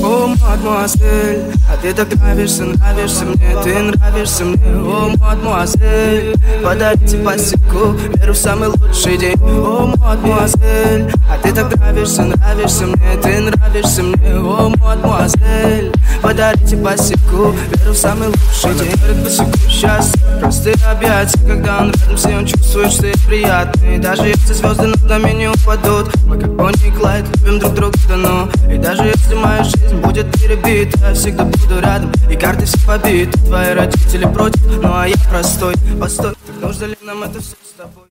О, мадемуазель, а ты так нравишься, нравишься мне, ты нравишься мне. О, мадемуазель, подарите посеку, веру в самый лучший день. О, мадемуазель, а ты так нравишься, нравишься мне, ты нравишься мне. О, мадемуазель, подарите посеку, веру в самый лучший день. Говорит, посеку счастье, простые объятия, когда он рядом, все он чувствует, что есть приятный. Даже если звезды над нами не упадут, мы как Бонни и Клайд любим друг друга давно. И даже если моя жизнь будет перебита, я всегда буду рядом, и карты все побиты. Твои родители против, ну а я простой. Постой, так нужно ли нам это все с тобой?